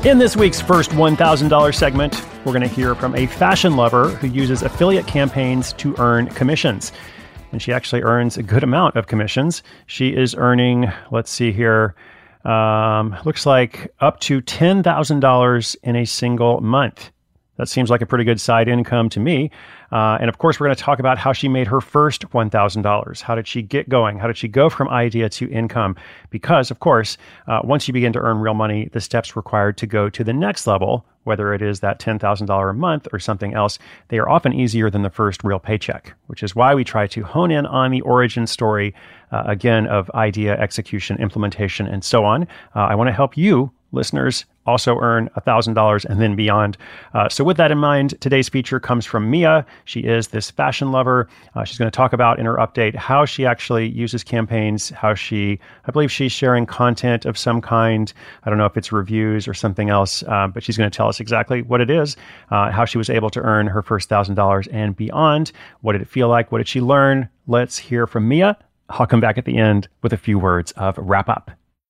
In this week's first $1,000 segment, we're going to hear from a fashion lover who uses affiliate campaigns to earn commissions. And she actually earns a good amount of commissions. She is earning, let's see here, looks like up to $10,000 in a single month. That seems like a pretty good side income to me. And of course, we're going to talk about how she made her first $1,000. How did she get going? How did she go from idea to income? Because, of course, once you begin to earn real money, the steps required to go to the next level, whether it is that $10,000 a month or something else, they are often easier than the first real paycheck, which is why we try to hone in on the origin story, again, of idea, execution, implementation, and so on. I want to help you, listeners, also earn $1,000 and then beyond. So with that in mind, today's feature comes from Mia. She is this fashion lover. She's going to talk about in her update how she actually uses campaigns, I believe she's sharing content of some kind. I don't know if it's reviews or something else, but she's going to tell us exactly what it is, how she was able to earn her first $1,000 and beyond. What did it feel like? What did she learn? Let's hear from Mia. I'll come back at the end with a few words of wrap up.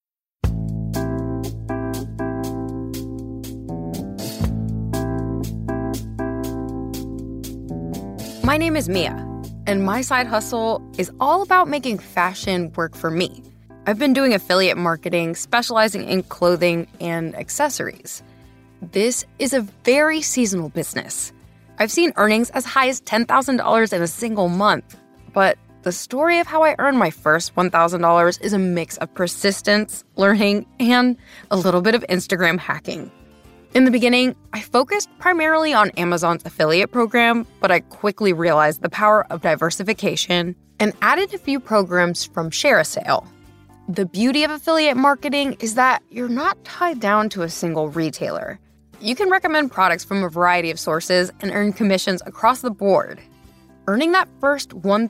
My name is Mia, and my side hustle is all about making fashion work for me. I've been doing affiliate marketing, specializing in clothing and accessories. This is a very seasonal business. I've seen earnings as high as $10,000 in a single month, but the story of how I earned my first $1,000 is a mix of persistence, learning, and a little bit of Instagram hacking. In the beginning, I focused primarily on Amazon's affiliate program, but I quickly realized the power of diversification and added a few programs from ShareASale. The beauty of affiliate marketing is that you're not tied down to a single retailer. You can recommend products from a variety of sources and earn commissions across the board. Earning that first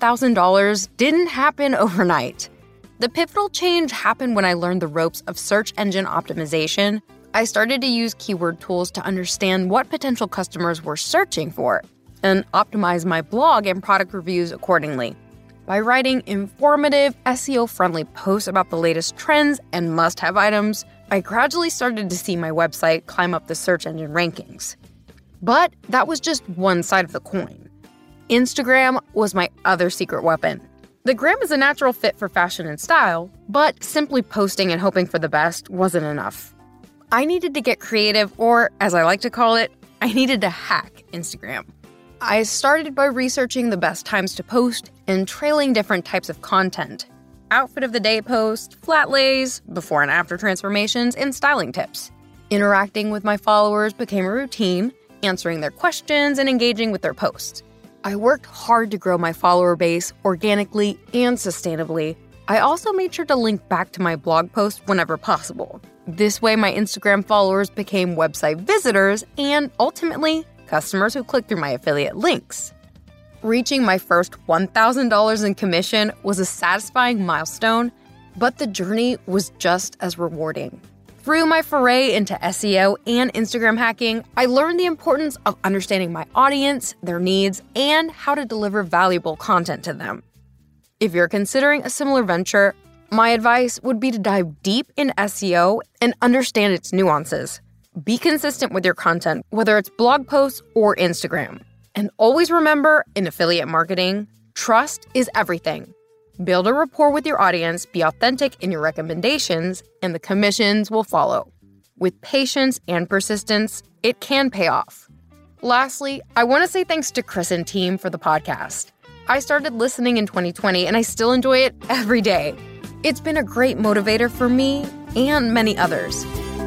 $1,000 didn't happen overnight. The pivotal change happened when I learned the ropes of search engine optimization. I started to use keyword tools to understand what potential customers were searching for and optimize my blog and product reviews accordingly. By writing informative, SEO-friendly posts about the latest trends and must-have items, I gradually started to see my website climb up the search engine rankings. But that was just one side of the coin. Instagram was my other secret weapon. The gram is a natural fit for fashion and style, but simply posting and hoping for the best wasn't enough. I needed to get creative, or as I like to call it, I needed to hack Instagram. I started by researching the best times to post and trailing different types of content. Outfit of the day posts, flat lays, before and after transformations, and styling tips. Interacting with my followers became a routine, answering their questions and engaging with their posts. I worked hard to grow my follower base organically and sustainably. I also made sure to link back to my blog posts whenever possible. This way, my Instagram followers became website visitors and, ultimately, customers who clicked through my affiliate links. Reaching my first $1,000 in commission was a satisfying milestone, but the journey was just as rewarding. Through my foray into SEO and Instagram hacking, I learned the importance of understanding my audience, their needs, and how to deliver valuable content to them. If you're considering a similar venture, my advice would be to dive deep in SEO and understand its nuances. Be consistent with your content, whether it's blog posts or Instagram. And always remember, in affiliate marketing, trust is everything. Build a rapport with your audience, be authentic in your recommendations, and the commissions will follow. With patience and persistence, it can pay off. Lastly, I want to say thanks to Chris and team for the podcast. I started listening in 2020, and I still enjoy it every day. It's been a great motivator for me and many others.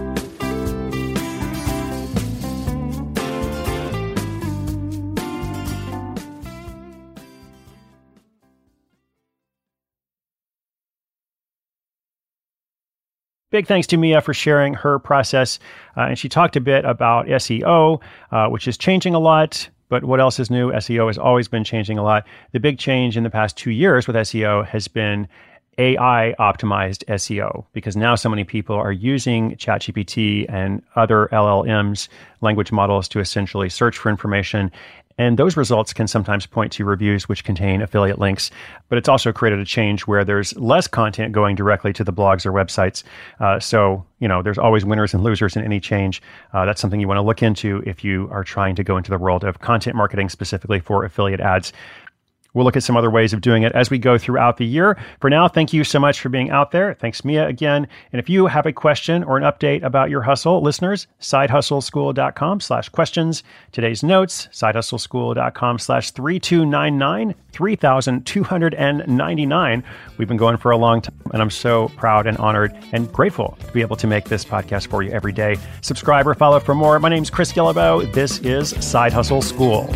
Big thanks to Mia for sharing her process. And she talked a bit about SEO, which is changing a lot. But what else is new? SEO has always been changing a lot. The big change in the past 2 years with SEO has been AI optimized SEO, because now so many people are using ChatGPT and other LLMs, language models, to essentially search for information. And those results can sometimes point to reviews which contain affiliate links, but it's also created a change where there's less content going directly to the blogs or websites. So there's always winners and losers in any change. That's something you want to look into if you are trying to go into the world of content marketing specifically for affiliate ads. We'll look at some other ways of doing it as we go throughout the year. For now, thank you so much for being out there. Thanks, Mia, again. And if you have a question or an update about your hustle, listeners, sidehustleschool.com/questions. Today's notes, sidehustleschool.com/3299, 3,299. We've been going for a long time, and I'm so proud and honored and grateful to be able to make this podcast for you every day. Subscribe or follow for more. My name's Chris Guillebeau. This is Side Hustle School.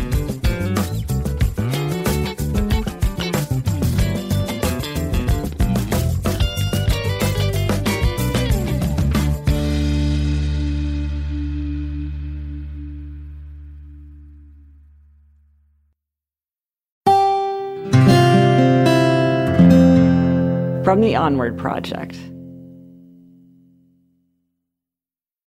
From the Onward Project.